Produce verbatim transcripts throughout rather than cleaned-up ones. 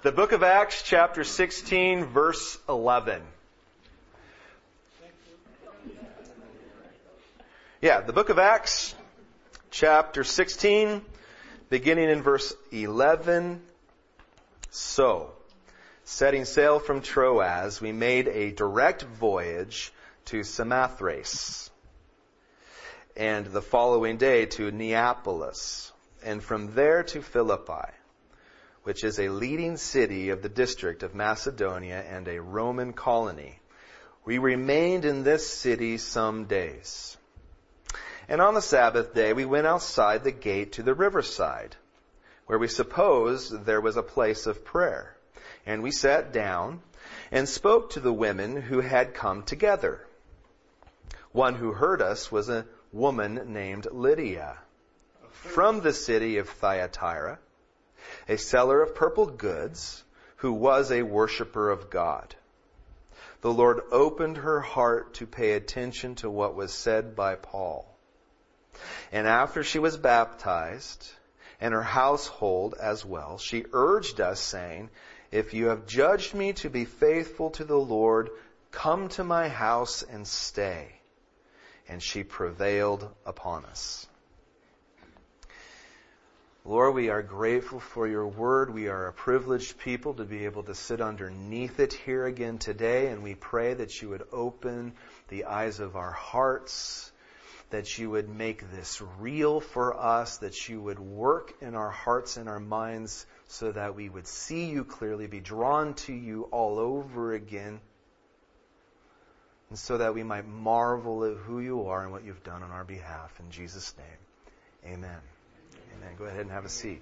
The book of Acts, chapter sixteen, verse eleven. Yeah, the book of Acts, chapter sixteen, beginning in verse eleven. So, setting sail from Troas, we made a direct voyage to Samothrace, and the following day to Neapolis, and from there to Philippi, which is a leading city of the district of Macedonia and a Roman colony. We remained in this city some days. And on the Sabbath day we went outside the gate to the riverside, where we supposed there was a place of prayer. And we sat down and spoke to the women who had come together. One who heard us was a woman named Lydia, from the city of Thyatira, a seller of purple goods, who was a worshiper of God. The Lord opened her heart to pay attention to what was said by Paul. And after she was baptized, and her household as well, she urged us, saying, "If you have judged me to be faithful to the Lord, come to my house and stay." And she prevailed upon us. Lord, we are grateful for your word. We are a privileged people to be able to sit underneath it here again today. And we pray that you would open the eyes of our hearts, that you would make this real for us, that you would work in our hearts and our minds so that we would see you clearly, be drawn to you all over again, and so that we might marvel at who you are and what you've done on our behalf. In Jesus' name, amen. Amen. Go ahead and have a seat.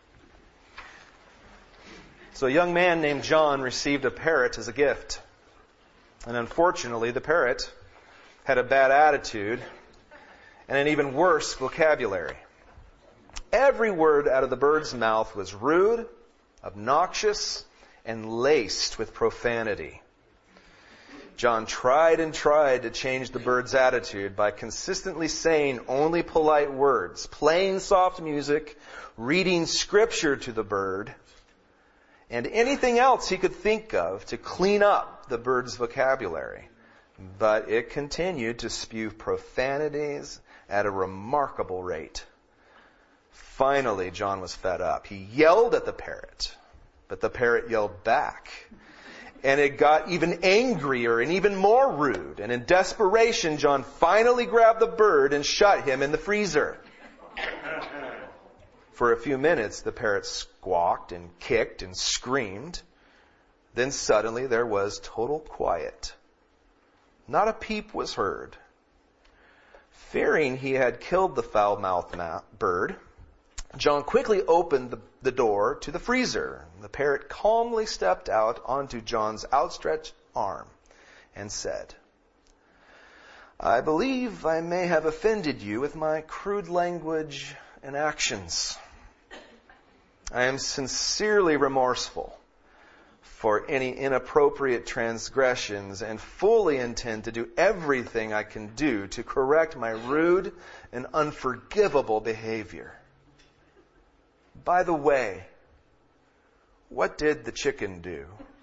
So a young man named John received a parrot as a gift. And unfortunately, the parrot had a bad attitude and an even worse vocabulary. Every word out of the bird's mouth was rude, obnoxious, and laced with profanity. John tried and tried to change the bird's attitude by consistently saying only polite words, playing soft music, reading scripture to the bird, and anything else he could think of to clean up the bird's vocabulary. But it continued to spew profanities at a remarkable rate. Finally, John was fed up. He yelled at the parrot, but the parrot yelled back. And it got even angrier and even more rude. And in desperation, John finally grabbed the bird and shut him in the freezer. For a few minutes, the parrot squawked and kicked and screamed. Then suddenly there was total quiet. Not a peep was heard. Fearing he had killed the foul-mouthed bird, John quickly opened the, the door to the freezer. The parrot calmly stepped out onto John's outstretched arm and said, "I believe I may have offended you with my crude language and actions. I am sincerely remorseful for any inappropriate transgressions and fully intend to do everything I can do to correct my rude and unforgivable behavior. By the way, what did the chicken do?"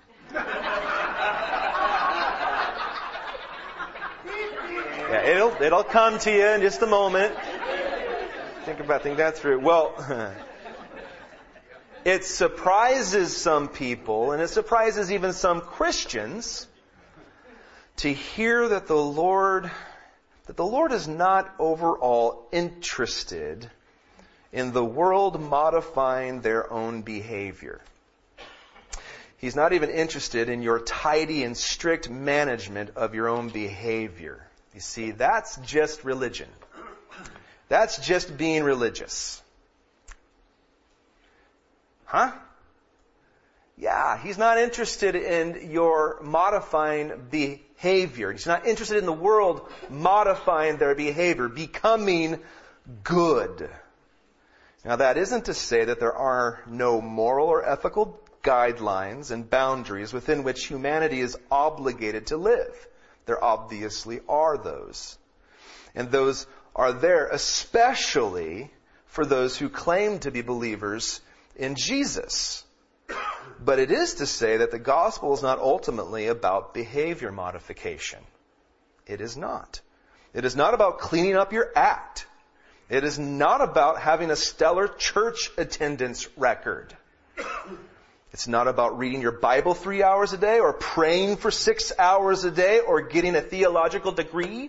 Yeah, it'll, it'll come to you in just a moment. Think about think that through. Well, it surprises some people, and it surprises even some Christians, to hear that the Lord, that the Lord is not overall interested in the world modifying their own behavior. He's not even interested in your tidy and strict management of your own behavior. You see, that's just religion. That's just being religious. Huh? Yeah, he's not interested in your modifying behavior. He's not interested in the world modifying their behavior, becoming good. Now, that isn't to say that there are no moral or ethical guidelines and boundaries within which humanity is obligated to live. There obviously are those. And those are there especially for those who claim to be believers in Jesus. But it is to say that the gospel is not ultimately about behavior modification. It is not. It is not about cleaning up your act. It is not about having a stellar church attendance record. It's not about reading your Bible three hours a day or praying for six hours a day or getting a theological degree.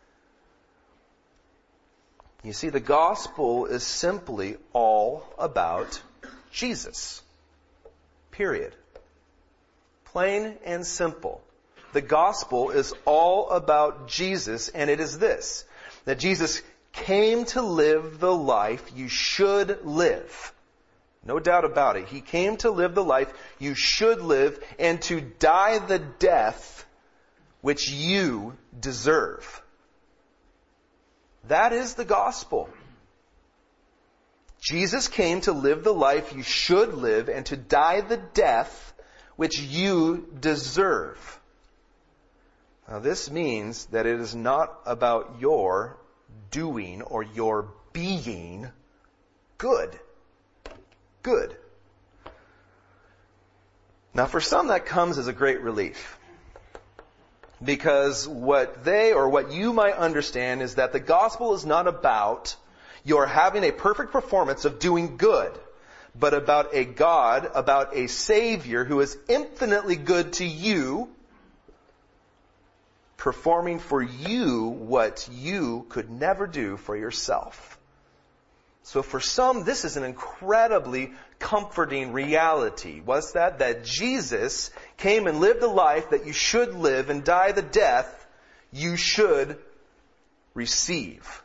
You see, the gospel is simply all about Jesus. Period. Plain and simple. The gospel is all about Jesus, and it is this, that Jesus came to live the life you should live. No doubt about it. He came to live the life you should live and to die the death which you deserve. That is the gospel. Jesus came to live the life you should live and to die the death which you deserve. Now this means that it is not about your doing or your being good. Good. Now for some that comes as a great relief. Because what they or what you might understand is that the gospel is not about your having a perfect performance of doing good, but about a God, about a Savior who is infinitely good to you, performing for you what you could never do for yourself. So for some, this is an incredibly comforting reality. What's that? That Jesus came and lived the life that you should live and die the death you should receive.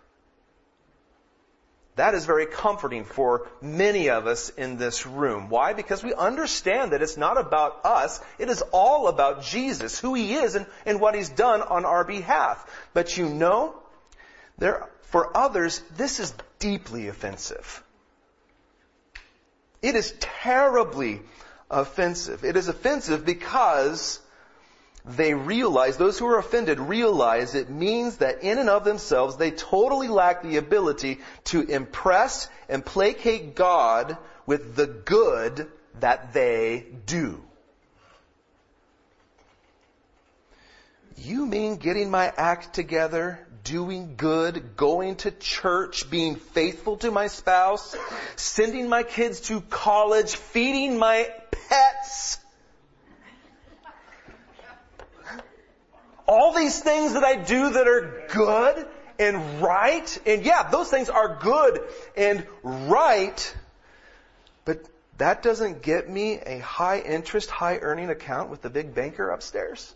That is very comforting for many of us in this room. Why? Because we understand that it's not about us. It is all about Jesus, who He is and, and what He's done on our behalf. But you know, there, for others, this is deeply offensive. It is terribly offensive. It is offensive because they realize, those who are offended realize it means that in and of themselves they totally lack the ability to impress and placate God with the good that they do. You mean getting my act together, doing good, going to church, being faithful to my spouse, sending my kids to college, feeding my pets? All these things that I do that are good and right, and yeah, those things are good and right, but that doesn't get me a high interest, high earning account with the big banker upstairs.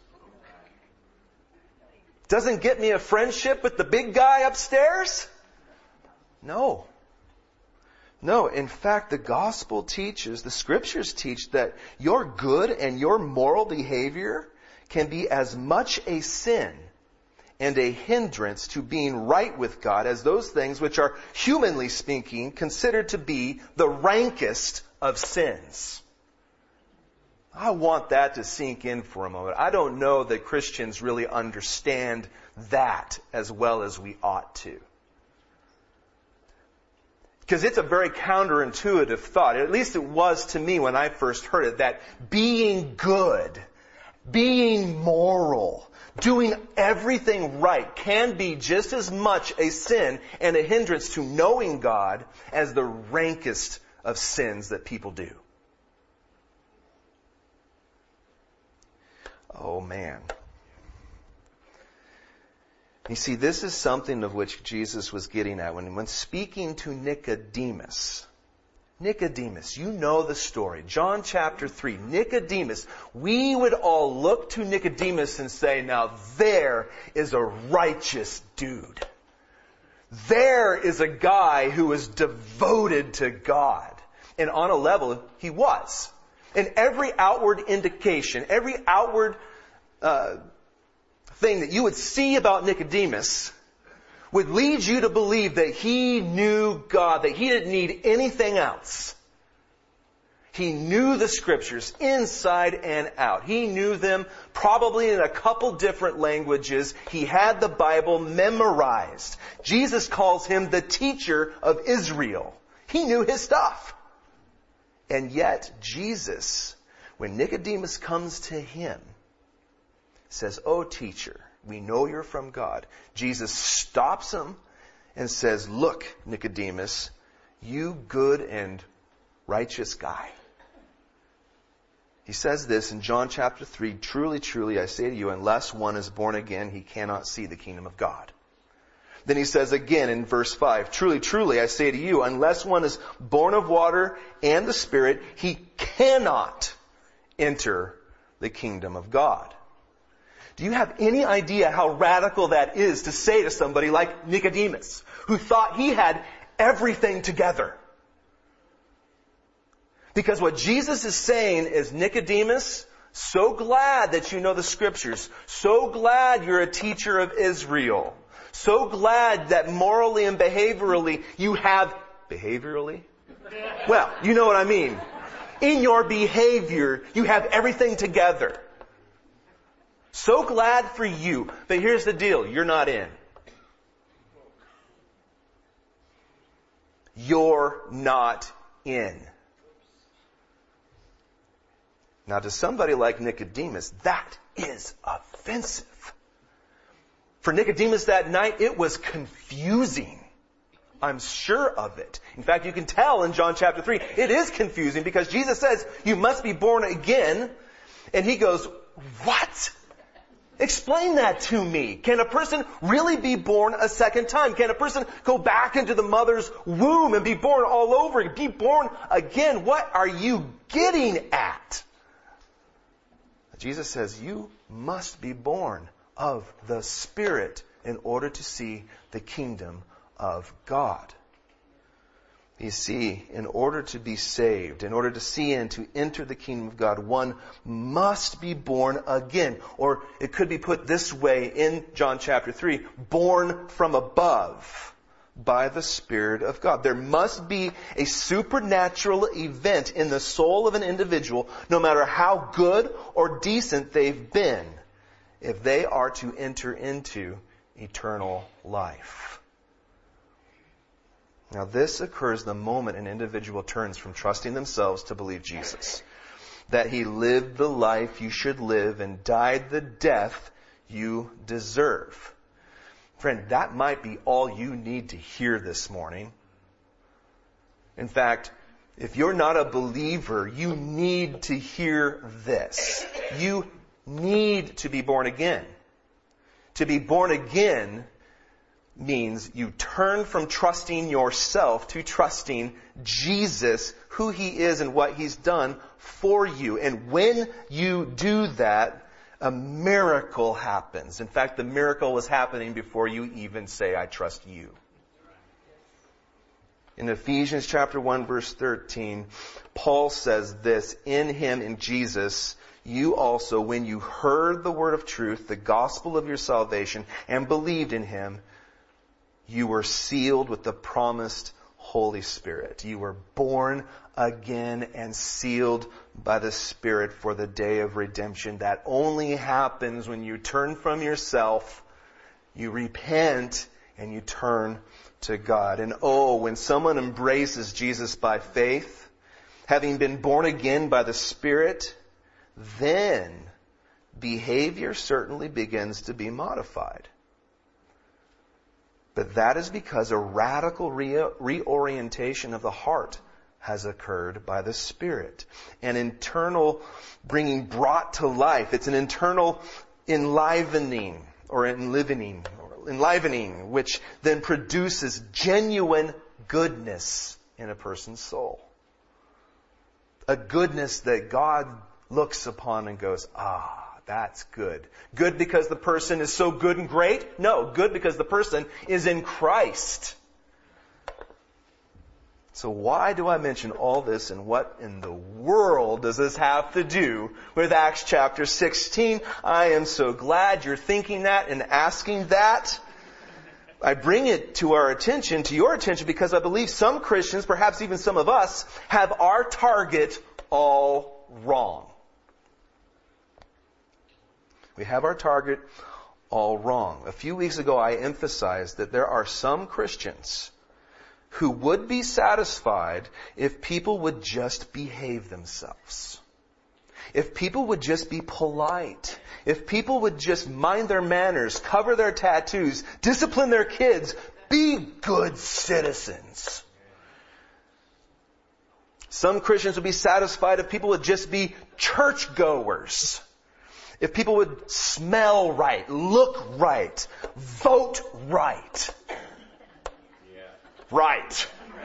Doesn't get me a friendship with the big guy upstairs. No. No, in fact, the gospel teaches, the scriptures teach that your good and your moral behavior can be as much a sin and a hindrance to being right with God as those things which are, humanly speaking, considered to be the rankest of sins. I want that to sink in for a moment. I don't know that Christians really understand that as well as we ought to. Because it's a very counterintuitive thought. At least it was to me when I first heard it, that being good, being moral, doing everything right can be just as much a sin and a hindrance to knowing God as the rankest of sins that people do. Oh man. You see, this is something of which Jesus was getting at when, when speaking to Nicodemus. Nicodemus, you know the story. John chapter three. Nicodemus. We would all look to Nicodemus and say, now there is a righteous dude. There is a guy who is devoted to God. And on a level, he was. And every outward indication, every outward uh, thing that you would see about Nicodemus would lead you to believe that he knew God, that he didn't need anything else. He knew the scriptures inside and out. He knew them probably in a couple different languages. He had the Bible memorized. Jesus calls him the teacher of Israel. He knew his stuff. And yet, Jesus, when Nicodemus comes to him, says, "Oh, teacher, we know you're from God," Jesus stops him and says, "Look, Nicodemus, you good and righteous guy." He says this in John chapter three, "Truly, truly, I say to you, unless one is born again, he cannot see the kingdom of God." Then he says again in verse five, "Truly, truly, I say to you, unless one is born of water and the Spirit, he cannot enter the kingdom of God." Do you have any idea how radical that is to say to somebody like Nicodemus, who thought he had everything together? Because what Jesus is saying is, Nicodemus, so glad that you know the Scriptures. So glad you're a teacher of Israel. So glad that morally and behaviorally you have... Behaviorally? Well, you know what I mean. In your behavior, you have everything together. So glad for you. But here's the deal. You're not in. You're not in. Now, to somebody like Nicodemus, that is offensive. For Nicodemus that night, it was confusing. I'm sure of it. In fact, you can tell in John chapter three, it is confusing because Jesus says, "You must be born again." And he goes, "What? Explain that to me. Can a person really be born a second time? Can a person go back into the mother's womb and be born all over again? Be born again? What are you getting at?" Jesus says, you must be born of the Spirit in order to see the kingdom of God. You see, in order to be saved, in order to see and to enter the kingdom of God, one must be born again. Or it could be put this way in John chapter three, born from above by the Spirit of God. There must be a supernatural event in the soul of an individual, no matter how good or decent they've been, if they are to enter into eternal life. Now, this occurs the moment an individual turns from trusting themselves to believe Jesus. That He lived the life you should live and died the death you deserve. Friend, that might be all you need to hear this morning. In fact, if you're not a believer, you need to hear this. You need to be born again. To be born again means you turn from trusting yourself to trusting Jesus, who He is and what He's done for you. And when you do that, a miracle happens. In fact, the miracle is happening before you even say, I trust you. In Ephesians chapter one, verse thirteen, Paul says this, in Him, in Jesus, you also, when you heard the word of truth, the gospel of your salvation, and believed in Him, you were sealed with the promised Holy Spirit. You were born again and sealed by the Spirit for the day of redemption. That only happens when you turn from yourself, you repent, and you turn to God. And oh, when someone embraces Jesus by faith, having been born again by the Spirit, then behavior certainly begins to be modified. But that is because a radical re- reorientation of the heart has occurred by the Spirit. An internal bringing brought to life. It's an internal enlivening or enlivening, or enlivening, which then produces genuine goodness in a person's soul. A goodness that God looks upon and goes, ah, that's good. Good because the person is so good and great? No, good because the person is in Christ. So why do I mention all this, and what in the world does this have to do with Acts chapter sixteen? I am so glad you're thinking that and asking that. I bring it to our attention, to your attention, because I believe some Christians, perhaps even some of us, have our target all wrong. We have our target all wrong. A few weeks ago, I emphasized that there are some Christians who would be satisfied if people would just behave themselves. If people would just be polite, if people would just mind their manners, cover their tattoos, discipline their kids, be good citizens. Some Christians would be satisfied if people would just be churchgoers. If people would smell right, look right, vote right. Yeah. Right.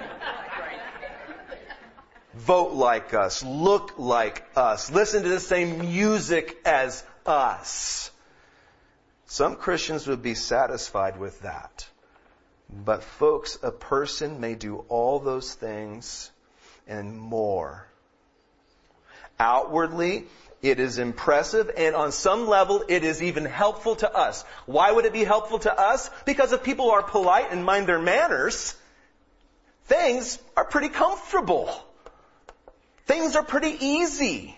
Vote like us, look like us, listen to the same music as us. Some Christians would be satisfied with that. But folks, a person may do all those things and more. Outwardly, it is impressive, and on some level, it is even helpful to us. Why would it be helpful to us? Because if people are polite and mind their manners, things are pretty comfortable. Things are pretty easy.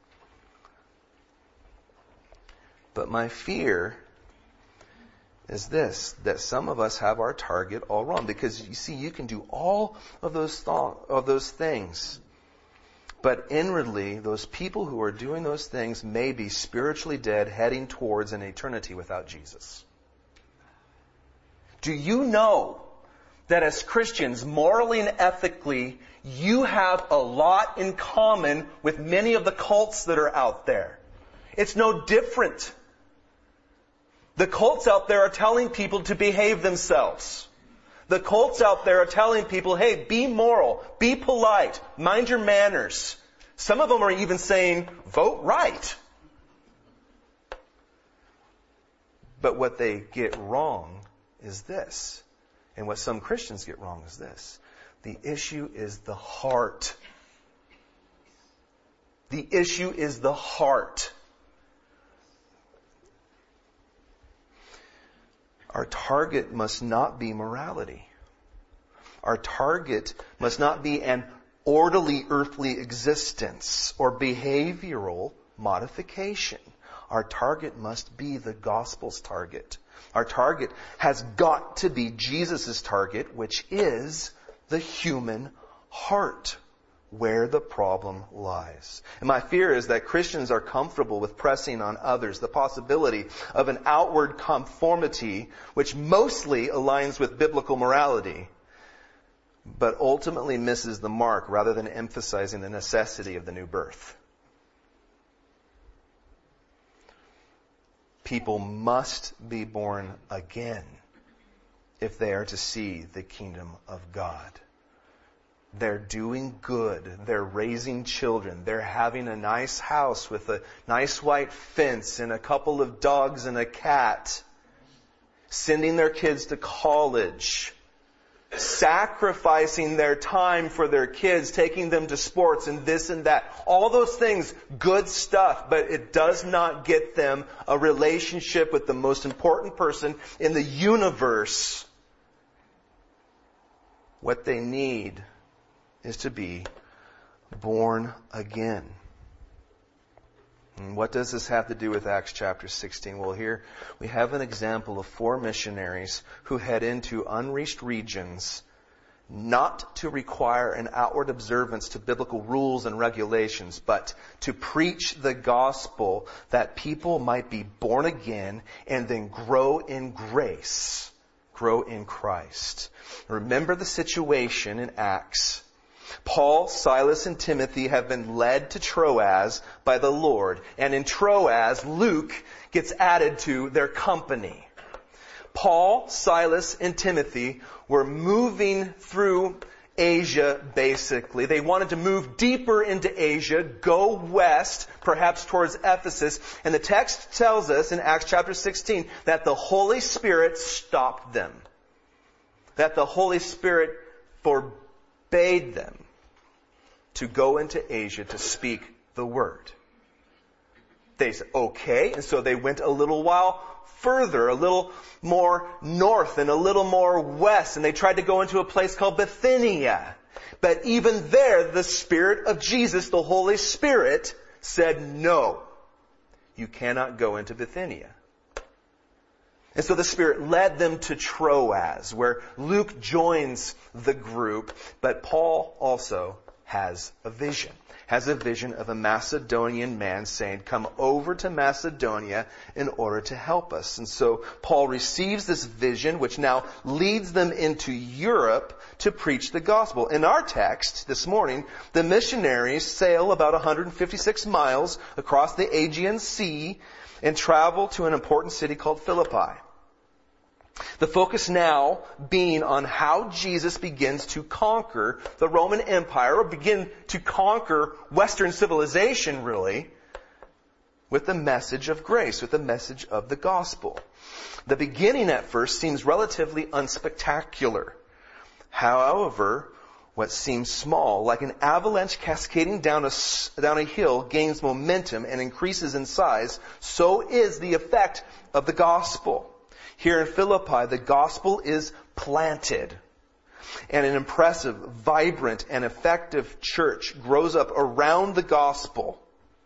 But my fear is this, that some of us have our target all wrong. Because you see, you can do all of those th- of those things. But inwardly, those people who are doing those things may be spiritually dead, heading towards an eternity without Jesus. Do you know that as Christians, morally and ethically, you have a lot in common with many of the cults that are out there? It's no different. The cults out there are telling people to behave themselves. The cults out there are telling people, hey, be moral, be polite, mind your manners. Some of them are even saying, vote right. But what they get wrong is this. And what some Christians get wrong is this. The issue is the heart. The issue is the heart. Our target must not be morality. Our target must not be an orderly earthly existence or behavioral modification. Our target must be the gospel's target. Our target has got to be Jesus' target, which is the human heart, where the problem lies. And my fear is that Christians are comfortable with pressing on others the possibility of an outward conformity which mostly aligns with biblical morality, but ultimately misses the mark rather than emphasizing the necessity of the new birth. People must be born again if they are to see the kingdom of God. They're doing good. They're raising children. They're having a nice house with a nice white fence and a couple of dogs and a cat. Sending their kids to college. Sacrificing their time for their kids, taking them to sports and this and that. All those things, good stuff, but it does not get them a relationship with the most important person in the universe. What they need is to be born again. And what does this have to do with Acts chapter sixteen? Well, here we have an example of four missionaries who head into unreached regions not to require an outward observance to biblical rules and regulations, but to preach the gospel that people might be born again and then grow in grace, grow in Christ. Remember the situation in Acts. Paul, Silas, and Timothy have been led to Troas by the Lord. And in Troas, Luke gets added to their company. Paul, Silas, and Timothy were moving through Asia, basically. They wanted to move deeper into Asia, go west, perhaps towards Ephesus. And the text tells us in Acts chapter sixteen that the Holy Spirit stopped them. That the Holy Spirit forbade them to go into Asia to speak the word. They said, okay. And so they went a little while further, a little more north and a little more west. And they tried to go into a place called Bithynia. But even there, the Spirit of Jesus, the Holy Spirit, said, no, you cannot go into Bithynia. And so the Spirit led them to Troas, where Luke joins the group, but Paul also has a vision. has a vision of a Macedonian man saying, come over to Macedonia in order to help us. And so Paul receives this vision, which now leads them into Europe to preach the gospel. In our text this morning, the missionaries sail about one hundred fifty-six miles across the Aegean Sea and travel to an important city called Philippi. The focus now being on how Jesus begins to conquer the Roman Empire, or begin to conquer Western civilization, really, with the message of grace, with the message of the gospel. The beginning at first seems relatively unspectacular. However, what seems small, like an avalanche cascading down a, down a hill, gains momentum and increases in size, so is the effect of the gospel. Here in Philippi, the gospel is planted, and an impressive, vibrant, and effective church grows up around the gospel.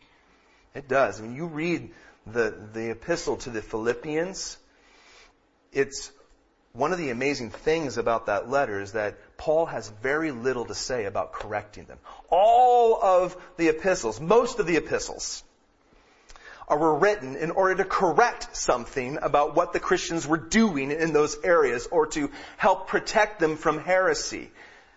It does. When you read the, the epistle to the Philippians, it's one of the amazing things about that letter is that Paul has very little to say about correcting them. All of the epistles, most of the epistles, were written in order to correct something about what the Christians were doing in those areas, or to help protect them from heresy.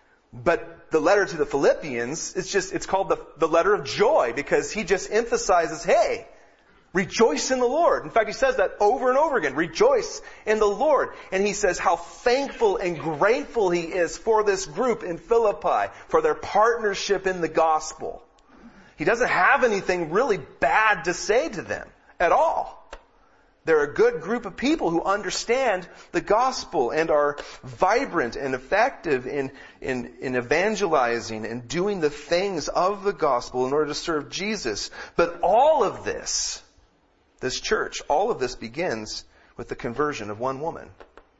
But the letter to the Philippians, it's just, it's called the, the letter of joy, because he just emphasizes, hey, rejoice in the Lord. In fact, he says that over and over again. Rejoice in the Lord. And he says how thankful and grateful he is for this group in Philippi, for their partnership in the gospel. He doesn't have anything really bad to say to them at all. They're a good group of people who understand the gospel and are vibrant and effective in, in, in evangelizing and doing the things of the gospel in order to serve Jesus. But all of this, this church, all of this begins with the conversion of one woman,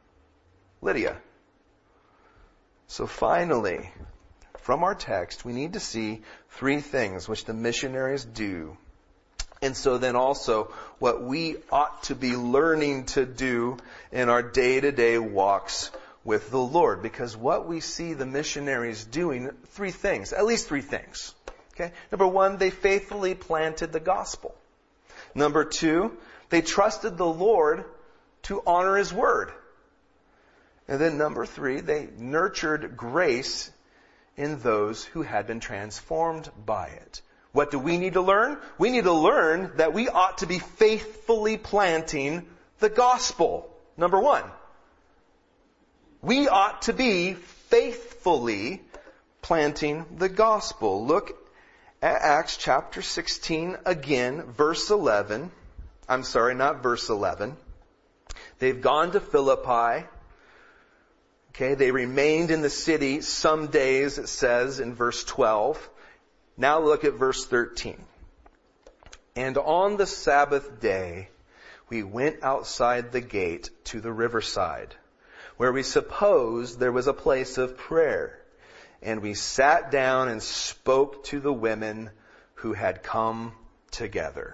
Lydia. So finally, from our text, we need to see three things which the missionaries do. And so then also what we ought to be learning to do in our day-to-day walks with the Lord. Because what we see the missionaries doing, three things, at least three things. Okay? Number one, they faithfully planted the gospel. Number two, they trusted the Lord to honor His word. And then number three, they nurtured grace in those who had been transformed by it. What do we need to learn? We need to learn that we ought to be faithfully planting the gospel. Number one. We ought to be faithfully planting the gospel. Look at Acts chapter sixteen again, verse eleven. I'm sorry, not verse eleven. They've gone to Philippi. Okay, they remained in the city some days, it says in verse twelve. Now look at verse thirteen. And on the Sabbath day, we went outside the gate to the riverside, where we supposed there was a place of prayer. And we sat down and spoke to the women who had come together.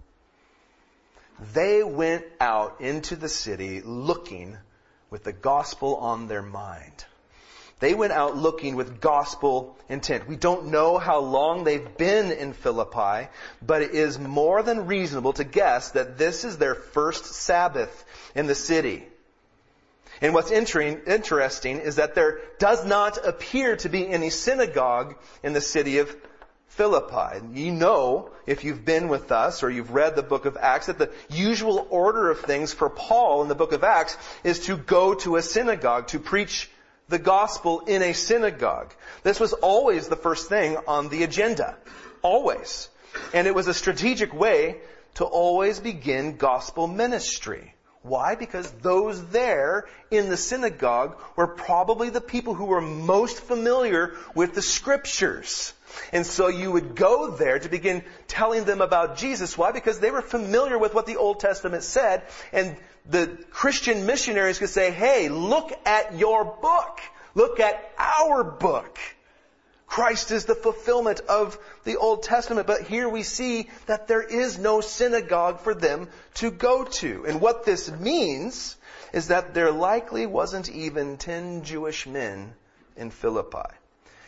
They went out into the city looking with the gospel on their mind. They went out looking with gospel intent. We don't know how long they've been in Philippi, but it is more than reasonable to guess that this is their first Sabbath in the city. And what's interesting is that there does not appear to be any synagogue in the city of Philippi. You know, if you've been with us or you've read the book of Acts, that the usual order of things for Paul in the book of Acts is to go to a synagogue, to preach the gospel in a synagogue. This was always the first thing on the agenda. Always. And it was a strategic way to always begin gospel ministry. Why? Because those there in the synagogue were probably the people who were most familiar with the scriptures. And so you would go there to begin telling them about Jesus. Why? Because they were familiar with what the Old Testament said. And the Christian missionaries could say, hey, look at your book. Look at our book. Christ is the fulfillment of the Old Testament. But here we see that there is no synagogue for them to go to. And what this means is that there likely wasn't even ten Jewish men in Philippi.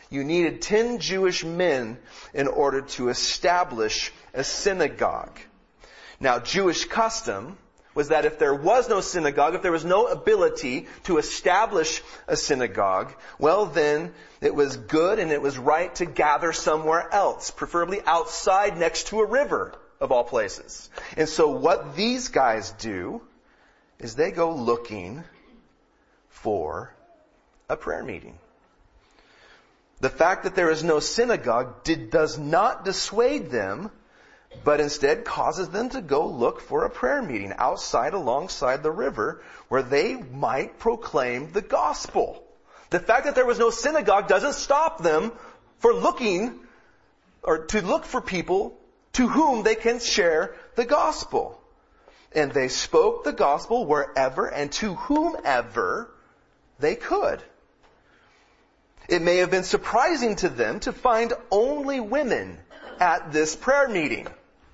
you needed ten Jewish men in order to establish a synagogue. Now, Jewish custom was that if there was no synagogue, if there was no ability to establish a synagogue, well then, it was good and it was right to gather somewhere else, preferably outside next to a river, of all places. And so what these guys do is they go looking for a prayer meeting. The fact that there is no synagogue did, does not dissuade them, but instead causes them to go look for a prayer meeting outside alongside the river where they might proclaim the gospel. The fact that there was no synagogue doesn't stop them for looking or to look for people to whom they can share the gospel. And they spoke the gospel wherever and to whomever they could. It may have been surprising to them to find only women at this prayer meeting.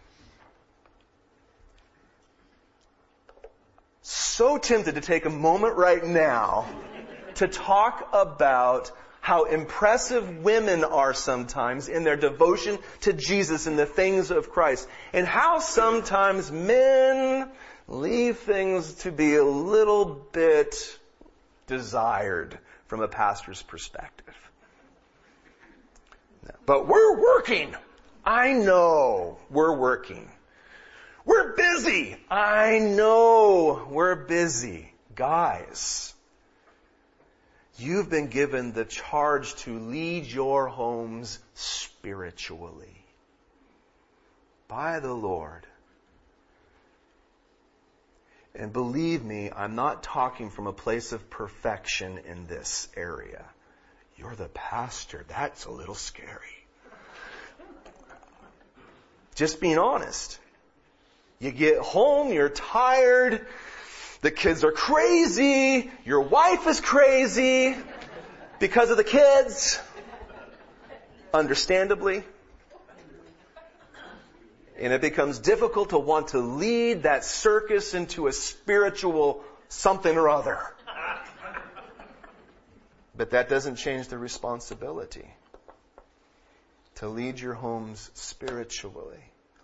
So tempted to take a moment right now to talk about how impressive women are sometimes in their devotion to Jesus and the things of Christ, and how sometimes men leave things to be a little bit desired from a pastor's perspective. But we're working. I know we're working. We're busy. I know we're busy. Guys, you've been given the charge to lead your homes spiritually by the Lord. And believe me, I'm not talking from a place of perfection in this area. You're the pastor. That's a little scary. Just being honest. You get home, you're tired, the kids are crazy, your wife is crazy because of the kids, understandably. And it becomes difficult to want to lead that circus into a spiritual something or other. But that doesn't change the responsibility to lead your homes spiritually.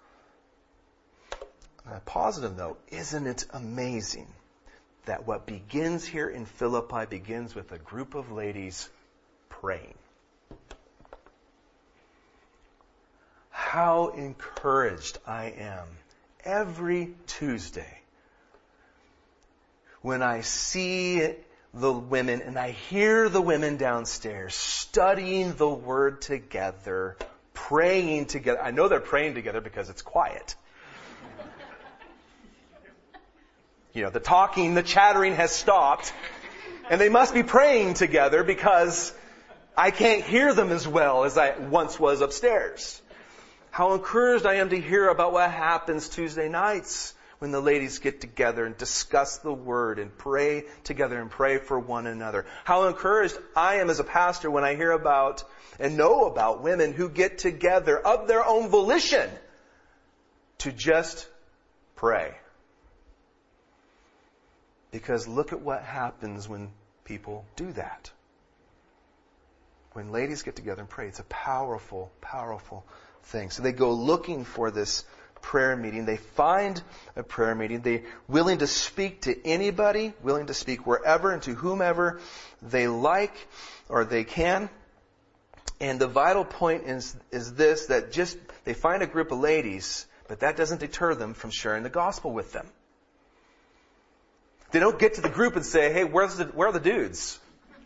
On a positive note, isn't it amazing that what begins here in Philippi begins with a group of ladies praying? How encouraged I am every Tuesday when I see the women and I hear the women downstairs studying the Word together, praying together. I know they're praying together because it's quiet. You know, the talking, the chattering has stopped, and they must be praying together because I can't hear them as well as I once was upstairs. How encouraged I am to hear about what happens Tuesday nights when the ladies get together and discuss the Word and pray together and pray for one another. How encouraged I am as a pastor when I hear about and know about women who get together of their own volition to just pray. Because look at what happens when people do that. When ladies get together and pray, it's a powerful, powerful thing. So they go looking for this prayer meeting. They find a prayer meeting. They're willing to speak to anybody, willing to speak wherever and to whomever they like or they can. And the vital point is, is this, that just they find a group of ladies, but that doesn't deter them from sharing the gospel with them. They don't get to the group and say, hey, where's the, where are the dudes?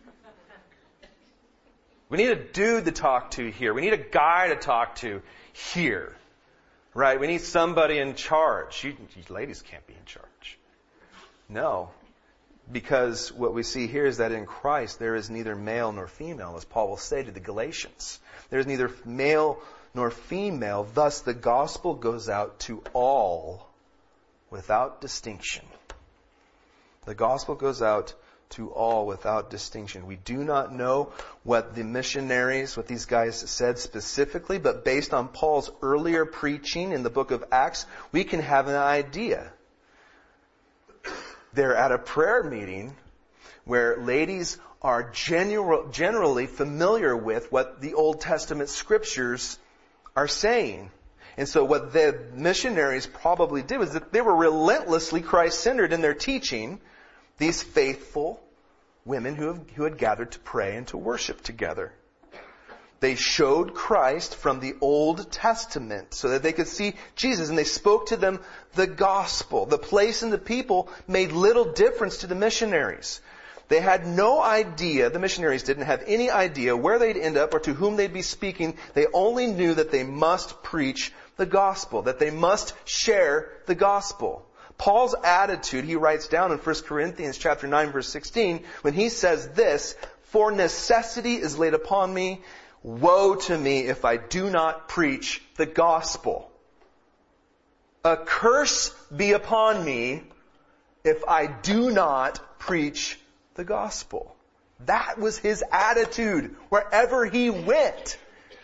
We need a dude to talk to here. We need a guy to talk to here. Right? We need somebody in charge. You, you ladies can't be in charge. No. Because what we see here is that in Christ there is neither male nor female, as Paul will say to the Galatians. There is neither male nor female. Thus the gospel goes out to all without distinction. The gospel goes out to all without distinction. We do not know what the missionaries, what these guys said specifically, but based on Paul's earlier preaching in the book of Acts, we can have an idea. They're at a prayer meeting where ladies are general, generally familiar with what the Old Testament scriptures are saying. And so what the missionaries probably did was that they were relentlessly Christ-centered in their teaching, these faithful women who, have, who had gathered to pray and to worship together. They showed Christ from the Old Testament so that they could see Jesus, and they spoke to them the gospel. The place and the people made little difference to the missionaries. They had no idea, the missionaries didn't have any idea where they'd end up or to whom they'd be speaking. They only knew that they must preach the gospel, that they must share the gospel. Paul's attitude, he writes down in First Corinthians chapter nine, verse sixteen, when he says this, "For necessity is laid upon me, woe to me if I do not preach the gospel. A curse be upon me if I do not preach the gospel." That was his attitude wherever he went.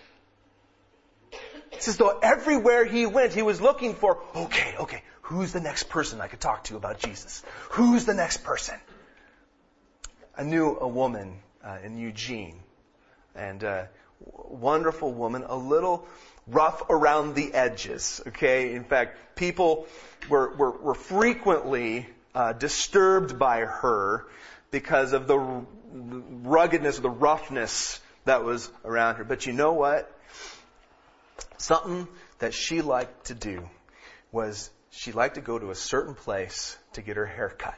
It's as though everywhere he went, he was looking for, okay, okay, who's the next person I could talk to about Jesus? Who's the next person? I knew a woman uh, in Eugene, and uh, wonderful woman, a little rough around the edges, okay? In fact, people were, were, were frequently uh, disturbed by her because of the ruggedness, the roughness that was around her. But you know what? Something that she liked to do was she liked to go to a certain place to get her hair cut.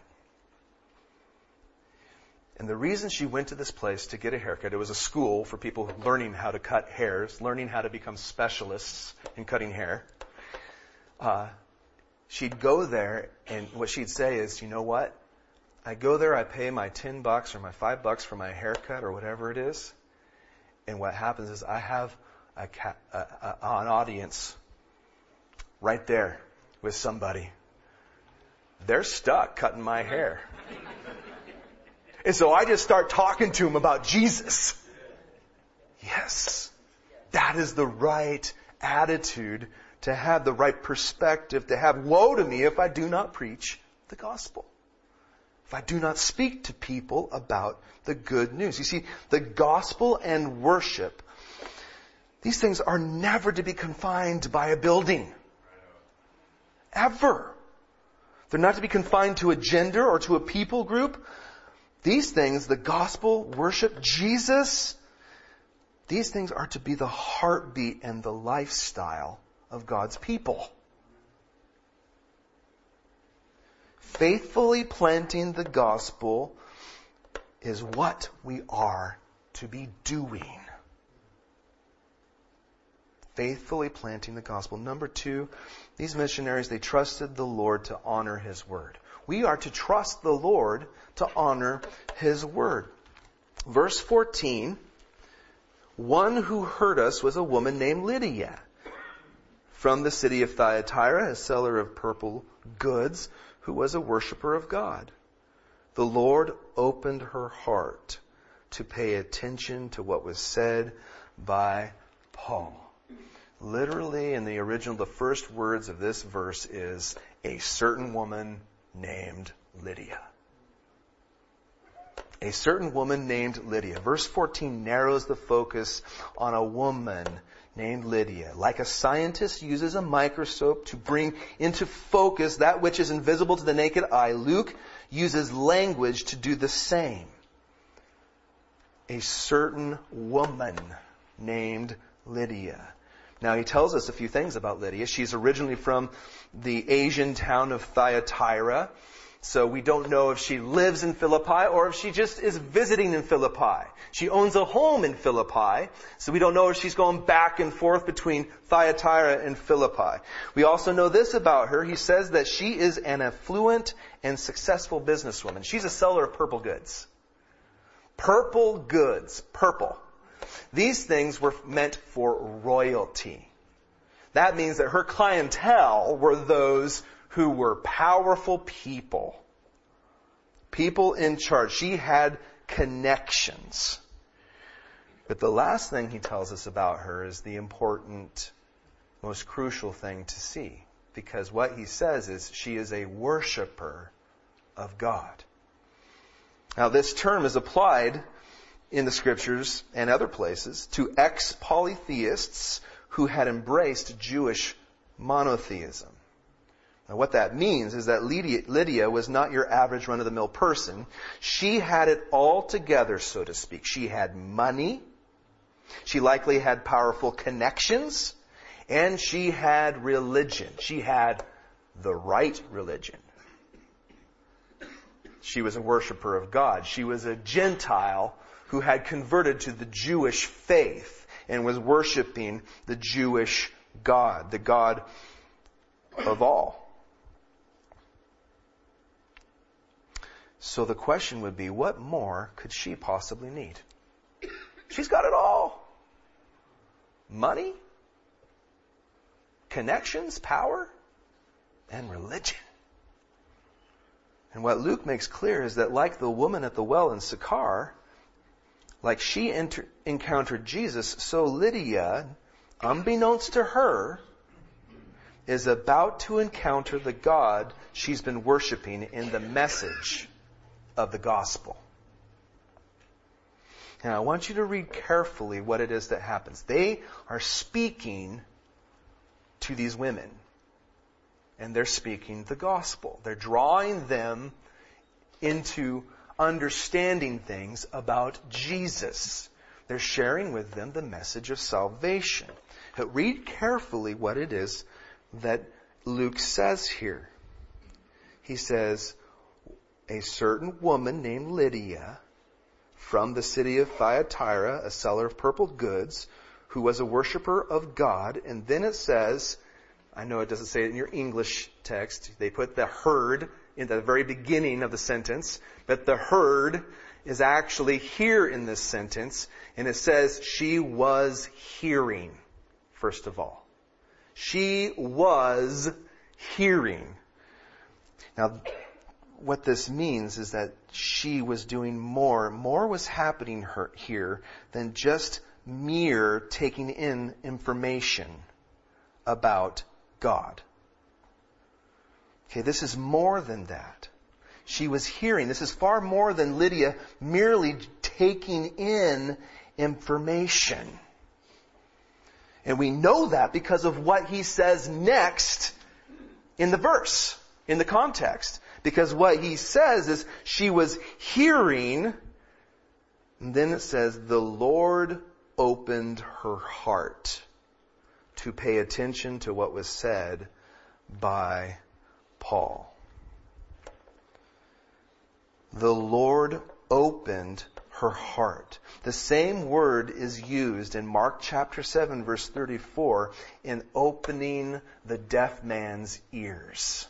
And the reason she went to this place to get a haircut, it was a school for people learning how to cut hairs, learning how to become specialists in cutting hair. Uh, she'd go there, and what she'd say is, you know what? I go there, I pay my ten bucks or my five bucks for my haircut or whatever it is. And what happens is I have a, a, a, an audience right there with somebody. They're stuck cutting my hair. And so I just start talking to him about Jesus. Yes, that is the right attitude to have, the right perspective to have. Woe to me if I do not preach the gospel. If I do not speak to people about the good news. You see, the gospel and worship, these things are never to be confined by a building. Ever. They're not to be confined to a gender or to a people group. These things, the gospel, worship, Jesus, these things are to be the heartbeat and the lifestyle of God's people. Faithfully planting the gospel is what we are to be doing. Faithfully planting the gospel. Number two, these missionaries, they trusted the Lord to honor His word. We are to trust the Lord to honor His word. Verse fourteen, one who heard us was a woman named Lydia from the city of Thyatira, a seller of purple goods, who was a worshiper of God. The Lord opened her heart to pay attention to what was said by Paul. Literally, in the original, the first words of this verse is, a certain woman named Lydia. A certain woman named Lydia. Verse fourteen narrows the focus on a woman named Lydia. Like a scientist uses a microscope to bring into focus that which is invisible to the naked eye, Luke uses language to do the same. A certain woman named Lydia. Now, he tells us a few things about Lydia. She's originally from the Asian town of Thyatira. So we don't know if she lives in Philippi or if she just is visiting in Philippi. She owns a home in Philippi. So we don't know if she's going back and forth between Thyatira and Philippi. We also know this about her. He says that she is an affluent and successful businesswoman. She's a seller of purple goods. Purple goods. Purple. These things were meant for royalty. That means that her clientele were those who were powerful people. People in charge. She had connections. But the last thing he tells us about her is the important, most crucial thing to see. Because what he says is she is a worshiper of God. Now this term is applied in the scriptures and other places to ex-polytheists who had embraced Jewish monotheism. Now what that means is that Lydia, Lydia was not your average run-of-the-mill person. She had it all together, so to speak. She had money. She likely had powerful connections. And she had religion. She had the right religion. She was a worshiper of God. She was a Gentile who had converted to the Jewish faith and was worshiping the Jewish God, the God of all. So the question would be, what more could she possibly need? She's got it all. Money, connections, power, and religion. And what Luke makes clear is that like the woman at the well in Sychar, like she enter- encountered Jesus, so Lydia, unbeknownst to her, is about to encounter the God she's been worshiping in the message of the gospel. Now, I want you to read carefully what it is that happens. They are speaking to these women. And they're speaking the gospel. They're drawing them into understanding things about Jesus. They're sharing with them the message of salvation. But read carefully what it is that Luke says here. He says, a certain woman named Lydia from the city of Thyatira, a seller of purple goods, who was a worshiper of God. And then it says, I know it doesn't say it in your English text. They put the heard in the very beginning of the sentence. But the heard is actually here in this sentence. And it says she was hearing, first of all. She was hearing. Now, what this means is that she was doing more. More was happening her, here than just mere taking in information about God. Okay, this is more than that. She was hearing. This is far more than Lydia merely taking in information. And we know that because of what he says next in the verse, in the context. Because what he says is she was hearing, and then it says, the Lord opened her heart to pay attention to what was said by Paul. The Lord opened her heart. The same word is used in Mark chapter seven, verse thirty-four, in opening the deaf man's ears.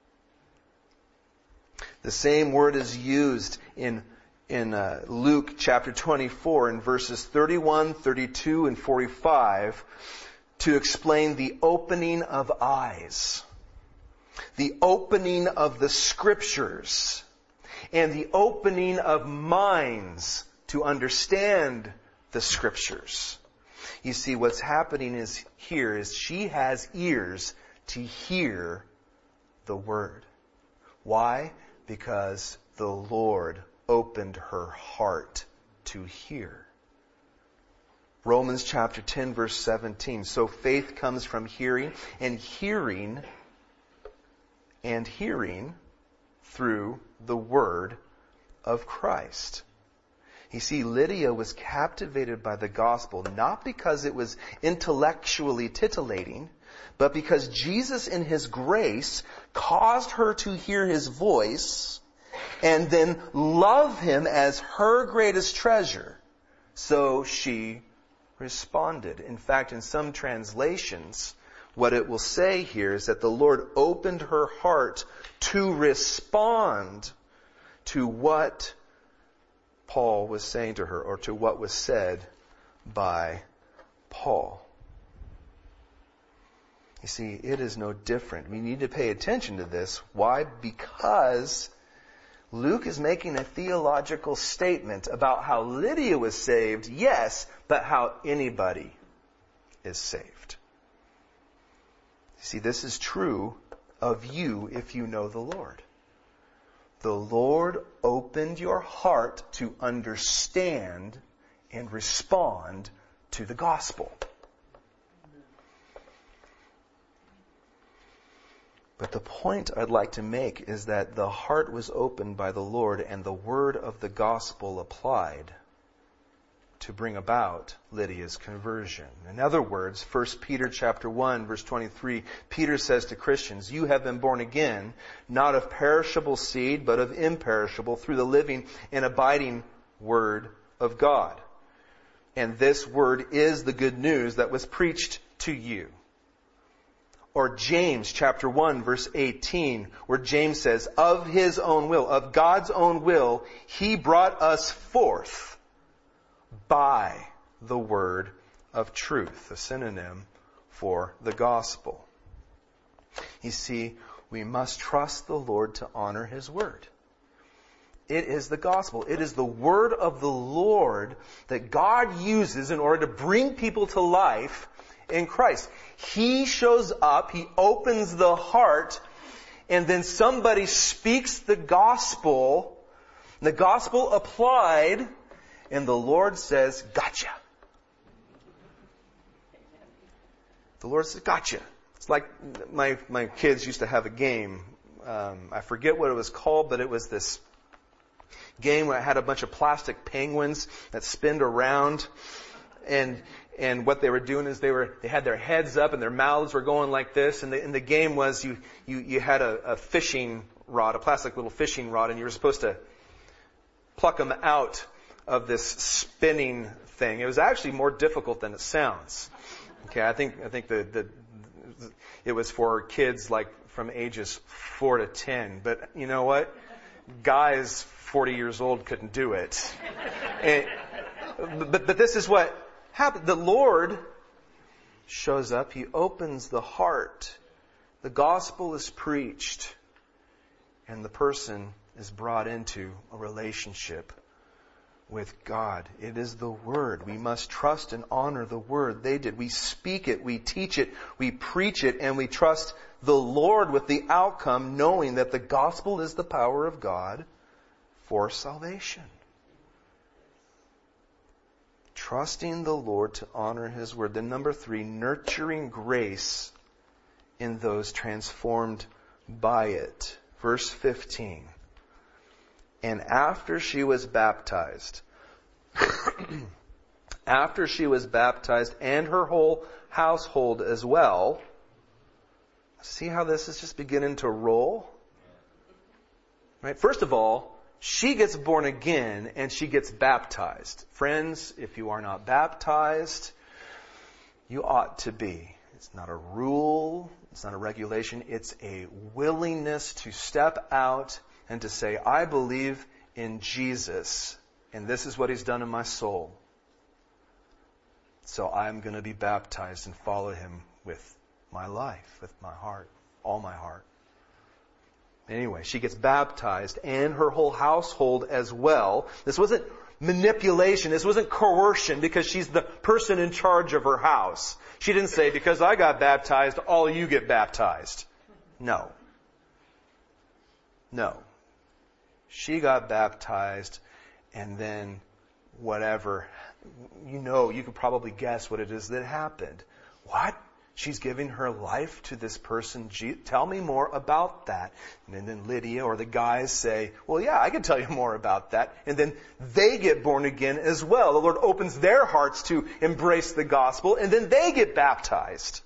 The same word is used in in uh, Luke chapter twenty-four in verses thirty-one, thirty-two, and forty-five to explain the opening of eyes, the opening of the scriptures, and the opening of minds to understand the scriptures. You see, what's happening is here is she has ears to hear the word. Why? Because the Lord opened her heart to hear. Romans chapter ten, verse seventeen. So faith comes from hearing, and hearing, and hearing through the word of Christ. You see, Lydia was captivated by the gospel, not because it was intellectually titillating, but because Jesus in His grace caused her to hear His voice and then love Him as her greatest treasure. So she responded. In fact, in some translations, what it will say here is that the Lord opened her heart to respond to what Paul was saying to her, or to what was said by Paul. You see, it is no different. We need to pay attention to this. Why? Because Luke is making a theological statement about how Lydia was saved, yes, but how anybody is saved. You see, this is true of you if you know the Lord. The Lord opened your heart to understand and respond to the gospel. But the point I'd like to make is that the heart was opened by the Lord and the word of the gospel applied to bring about Lydia's conversion. In other words, First Peter chapter one, verse twenty-three, Peter says to Christians, you have been born again, not of perishable seed, but of imperishable, through the living and abiding word of God. And this word is the good news that was preached to you. Or James chapter one, verse eighteen, where James says, of his own will, of God's own will, he brought us forth by the word of truth, a synonym for the gospel. You see, we must trust the Lord to honor his word. It is the gospel. It is the word of the Lord that God uses in order to bring people to life in Christ. He shows up, he opens the heart, and then somebody speaks the gospel, the gospel applied, and the Lord says, gotcha. The Lord says, gotcha. It's like my, my kids used to have a game. Um, I forget what it was called, but it was this game where I had a bunch of plastic penguins that spinned around. And and what they were doing is they were they had their heads up and their mouths were going like this. And the, and the game was you, you, you had a, a fishing rod, a plastic little fishing rod, and you were supposed to pluck them out of this spinning thing. It was actually more difficult than it sounds. Okay, I think I think the, the it was for kids like from ages four to ten. But you know what? Guys forty years old couldn't do it. And, but but this is what happened. The Lord shows up. He opens the heart. The gospel is preached, and the person is brought into a relationship with God. It is the Word. We must trust and honor the Word. They did. We speak it, we teach it, we preach it, and we trust the Lord with the outcome, knowing that the gospel is the power of God for salvation. Trusting the Lord to honor His Word. Then number three, nurturing grace in those transformed by it. Verse fifteen. And after she was baptized, after she was baptized and her whole household as well, see how this is just beginning to roll? Right? First of all, she gets born again and she gets baptized. Friends, if you are not baptized, you ought to be. It's not a rule. It's not a regulation. It's a willingness to step out and to say, I believe in Jesus, and this is what He's done in my soul. So I'm going to be baptized and follow Him with my life, with my heart, all my heart. Anyway, she gets baptized and her whole household as well. This wasn't manipulation. This wasn't coercion because she's the person in charge of her house. She didn't say, because I got baptized, all of you get baptized. No. No. She got baptized, and then whatever, you know, you could probably guess what it is that happened. What? She's giving her life to this person. Tell me more about that. And then Lydia or the guys say, well, yeah, I can tell you more about that. And then they get born again as well. The Lord opens their hearts to embrace the gospel, and then they get baptized.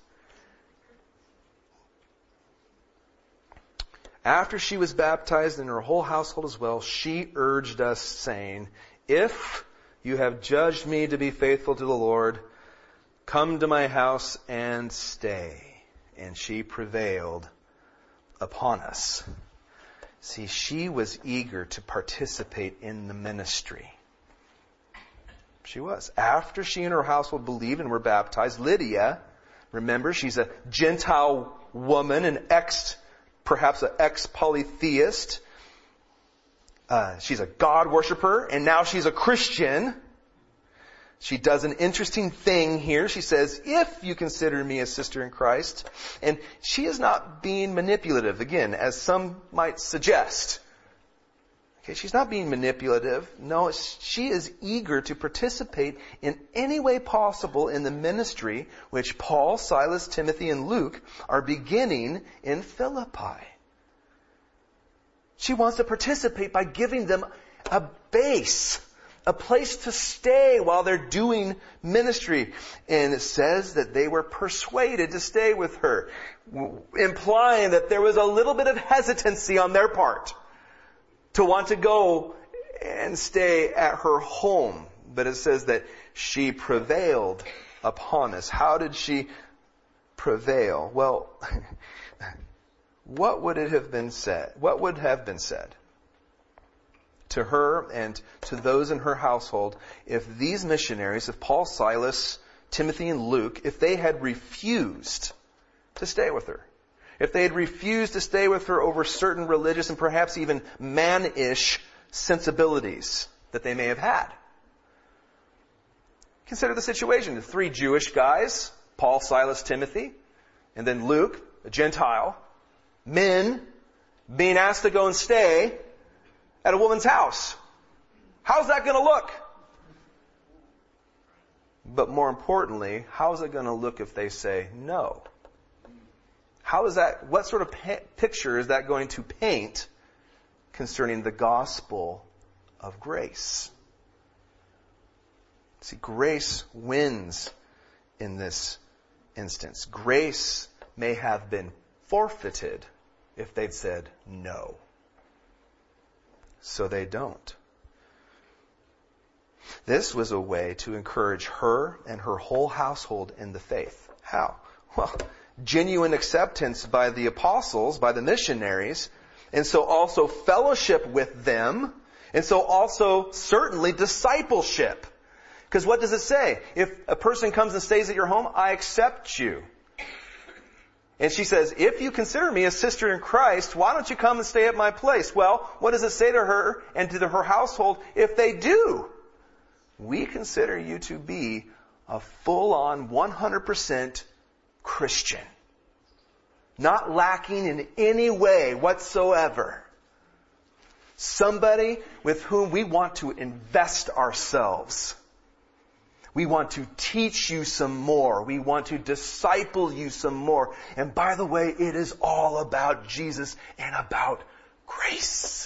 After she was baptized and her whole household as well, she urged us, saying, if you have judged me to be faithful to the Lord, come to my house and stay. And she prevailed upon us. See, she was eager to participate in the ministry. She was. After she and her household believed and were baptized, Lydia, remember, she's a Gentile woman, an ex perhaps an ex-polytheist. Uh, she's a God worshiper, and now she's a Christian. She does an interesting thing here. She says, if you consider me a sister in Christ, and she is not being manipulative, again, as some might suggest. Okay, she's not being manipulative. No, she is eager to participate in any way possible in the ministry which Paul, Silas, Timothy, and Luke are beginning in Philippi. She wants to participate by giving them a base, a place to stay while they're doing ministry. And it says that they were persuaded to stay with her, implying that there was a little bit of hesitancy on their part to want to go and stay at her home. But it says that she prevailed upon us. How did she prevail? Well, what would it have been said? What would have been said to her and to those in her household if these missionaries, if Paul, Silas, Timothy, and Luke, if they had refused to stay with her? If they had refused to stay with her over certain religious and perhaps even man-ish sensibilities that they may have had. Consider the situation. The three Jewish guys, Paul, Silas, Timothy, and then Luke, a Gentile, men being asked to go and stay at a woman's house. How's that going to look? But more importantly, how's it going to look if they say no? How is that, what sort of pa- picture is that going to paint concerning the gospel of grace? See, grace wins in this instance. Grace may have been forfeited if they'd said no. So they don't. This was a way to encourage her and her whole household in the faith. How? Well, genuine acceptance by the apostles, by the missionaries, and so also fellowship with them, and so also certainly discipleship. Because what does it say? If a person comes and stays at your home, I accept you. And she says, if you consider me a sister in Christ, why don't you come and stay at my place? Well, what does it say to her and to her household if they do? We consider you to be a full-on one hundred percent Christian. Not lacking in any way whatsoever. Somebody with whom we want to invest ourselves. We want to teach you some more. We want to disciple you some more. And by the way, it is all about Jesus and about grace.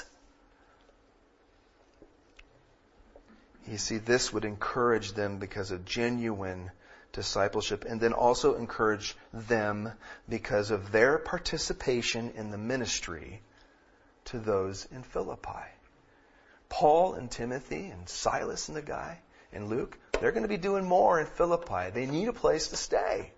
You see, this would encourage them because of genuine discipleship, and then also encourage them because of their participation in the ministry to those in Philippi. Paul and Timothy and Silas and the guy and Luke, they're going to be doing more in Philippi. They need a place to stay.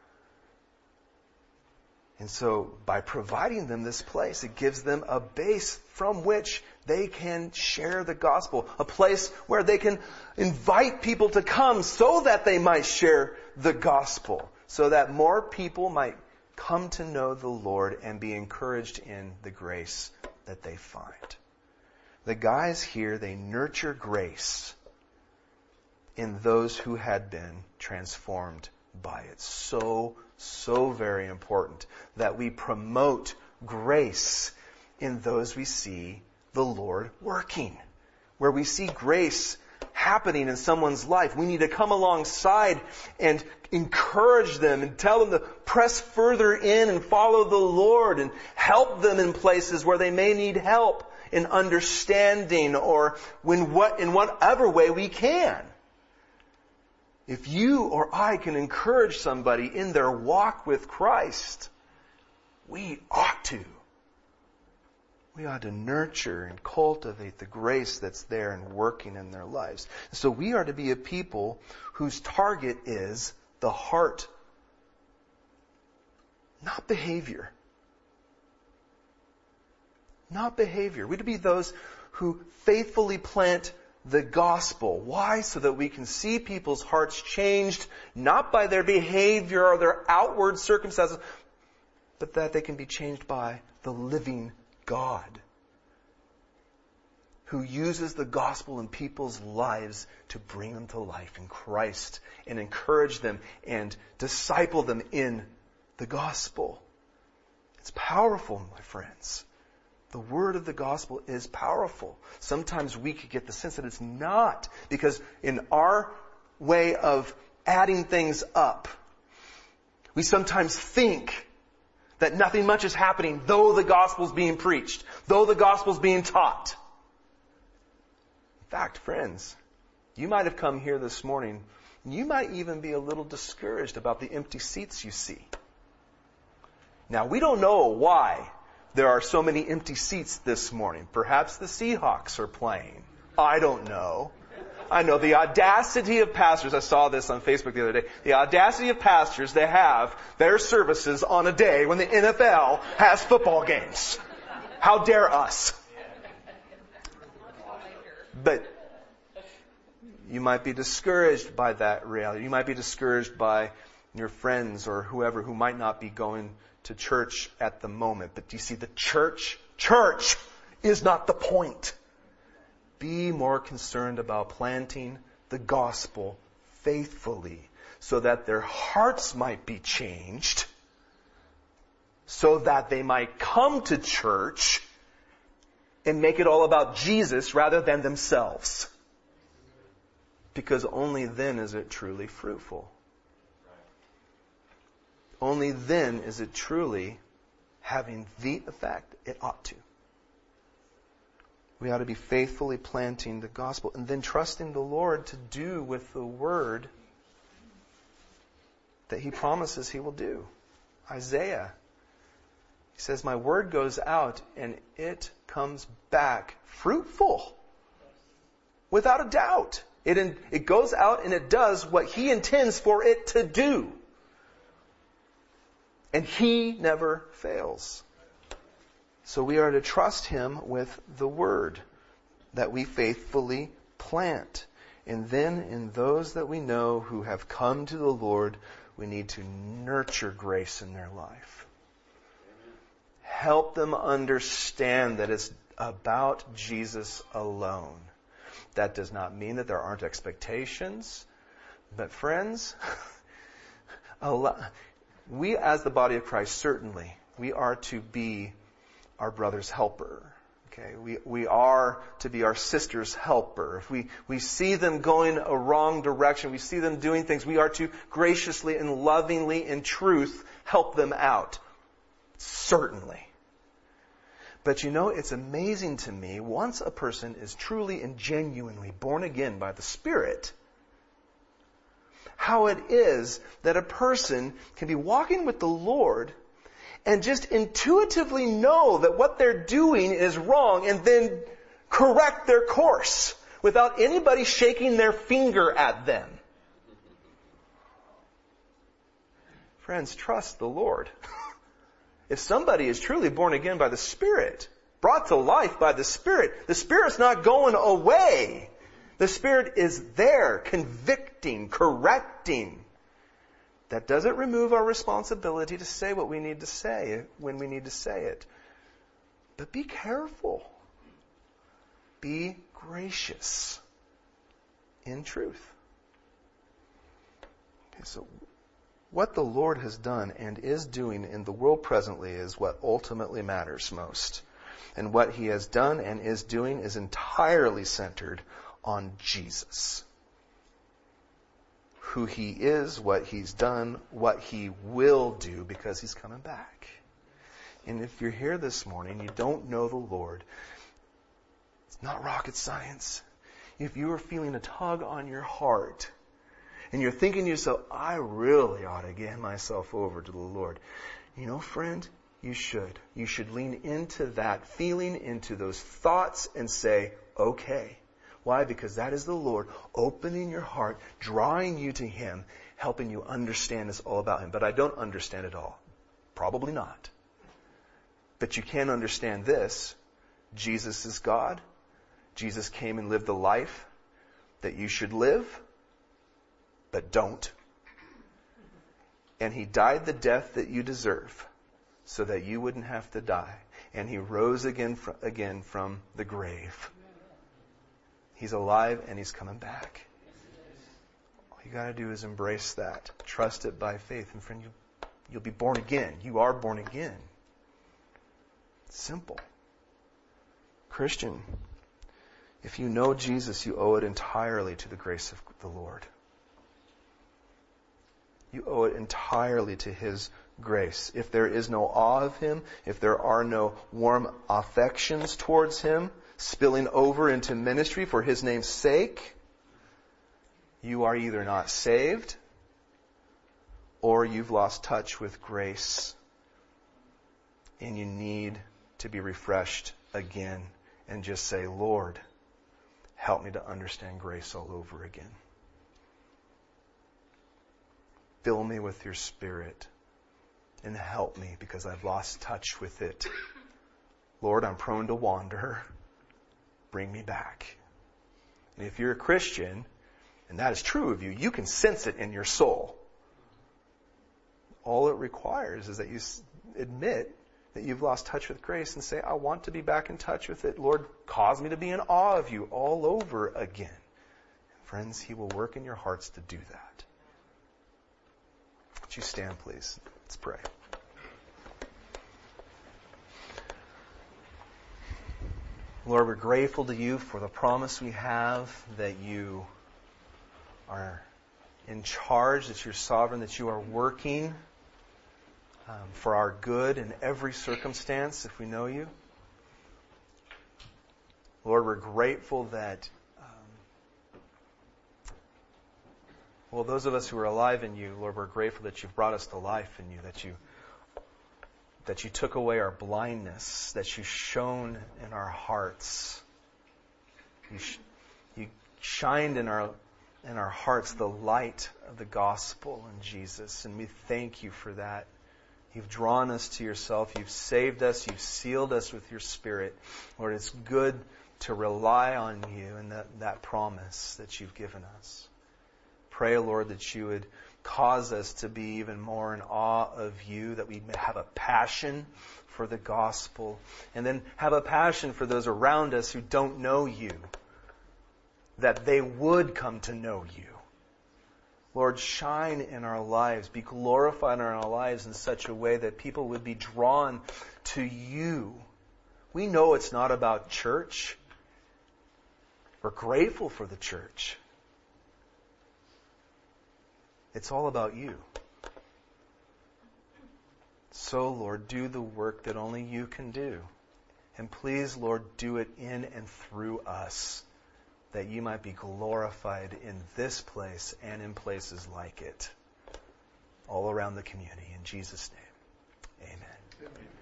And so by providing them this place, it gives them a base from which they can share the gospel. A place where they can invite people to come so that they might share the gospel. So that more people might come to know the Lord and be encouraged in the grace that they find. The guys here, they nurture grace in those who had been transformed by it. So, so very important that we promote grace in those we see the Lord working. Where we see grace happening in someone's life, we need to come alongside and encourage them and tell them to press further in and follow the Lord and help them in places where they may need help in understanding or when what in whatever way we can. If you or I can encourage somebody in their walk with Christ, we ought to. We ought to nurture and cultivate the grace that's there and working in their lives. So we are to be a people whose target is the heart, not behavior. Not behavior. We're to be those who faithfully plant the gospel. Why? So that we can see people's hearts changed, not by their behavior or their outward circumstances, but that they can be changed by the living God, who uses the gospel in people's lives to bring them to life in Christ and encourage them and disciple them in the gospel. It's powerful, my friends. The word of the gospel is powerful. Sometimes we could get the sense that it's not, because in our way of adding things up, we sometimes think that nothing much is happening, though the gospel's being preached, though the gospel's being taught. In fact, friends, you might have come here this morning, and you might even be a little discouraged about the empty seats you see. Now, we don't know why there are so many empty seats this morning. Perhaps the Seahawks are playing. I don't know. I know the audacity of pastors, I saw this on Facebook the other day, the audacity of pastors to have their services on a day when the N F L has football games. How dare us? But you might be discouraged by that reality. You might be discouraged by your friends or whoever who might not be going to church at the moment. But do you see, the church, church is not the point. Be more concerned about planting the gospel faithfully so that their hearts might be changed, so that they might come to church and make it all about Jesus rather than themselves. Because only then is it truly fruitful. Only then is it truly having the effect it ought to. We ought to be faithfully planting the gospel and then trusting the Lord to do with the word that He promises He will do. Isaiah, he says, my word goes out and it comes back fruitful. Without a doubt. It, in, it goes out and it does what He intends for it to do. And He never fails. So we are to trust Him with the word that we faithfully plant. And then in those that we know who have come to the Lord, we need to nurture grace in their life. Help them understand that it's about Jesus alone. That does not mean that there aren't expectations. But friends, we as the body of Christ, certainly, we are to be our brother's helper. Okay, we, we are to be our sister's helper. If we, we see them going a wrong direction, we see them doing things, we are to graciously and lovingly, in truth, help them out. Certainly. But you know, it's amazing to me, once a person is truly and genuinely born again by the Spirit, how it is that a person can be walking with the Lord and just intuitively know that what they're doing is wrong and then correct their course without anybody shaking their finger at them. Friends, trust the Lord. If somebody is truly born again by the Spirit, brought to life by the Spirit, the Spirit's not going away. The Spirit is there, convicting, correcting. That doesn't remove our responsibility to say what we need to say when we need to say it. But be careful. Be gracious in truth. Okay, so what the Lord has done and is doing in the world presently is what ultimately matters most. And what He has done and is doing is entirely centered on Jesus. Who He is, what He's done, what He will do, because He's coming back. And if you're here this morning, you don't know the Lord, it's not rocket science. If you are feeling a tug on your heart, and you're thinking to yourself, I really ought to give myself over to the Lord. You know, friend, you should. You should lean into that feeling, into those thoughts, and say, okay. Why? Because that is the Lord opening your heart, drawing you to Him, helping you understand it's all about Him. But I don't understand it all. Probably not. But you can understand this. Jesus is God. Jesus came and lived the life that you should live, but don't. And He died the death that you deserve so that you wouldn't have to die. And He rose again, fr- again from the grave. He's alive and He's coming back. All you got to do is embrace that. Trust it by faith. And friend, you, you'll be born again. You are born again. It's simple. Christian, if you know Jesus, you owe it entirely to the grace of the Lord. You owe it entirely to His grace. If there is no awe of Him, if there are no warm affections towards Him, spilling over into ministry for His name's sake, you are either not saved or you've lost touch with grace and you need to be refreshed again and just say, Lord, help me to understand grace all over again. Fill me with your Spirit and help me because I've lost touch with it. Lord, I'm prone to wander. Bring me back. And if you're a Christian, and that is true of you, you can sense it in your soul. All it requires is that you admit that you've lost touch with grace and say, I want to be back in touch with it. Lord, cause me to be in awe of you all over again. Friends, He will work in your hearts to do that. Would you stand, please? Let's pray. Lord, we're grateful to you for the promise we have that you are in charge, that you're sovereign, that you are working um, for our good in every circumstance if we know you. Lord, we're grateful that, um, well, those of us who are alive in you, Lord, we're grateful that you've brought us to life in you, that you that you took away our blindness, that you shone in our hearts. You, sh- you shined in our in our hearts the light of the gospel in Jesus, and we thank you for that. You've drawn us to yourself. You've saved us. You've sealed us with your Spirit. Lord, it's good to rely on you and that, that promise that you've given us. Pray, Lord, that you would cause us to be even more in awe of you, that we have a passion for the gospel, and then have a passion for those around us who don't know you, that they would come to know you. Lord, shine in our lives, be glorified in our lives in such a way that people would be drawn to you. We know it's not about church. We're grateful for the church. It's all about you. So, Lord, do the work that only you can do. And please, Lord, do it in and through us, that you might be glorified in this place and in places like it, all around the community. In Jesus' name, amen. Amen.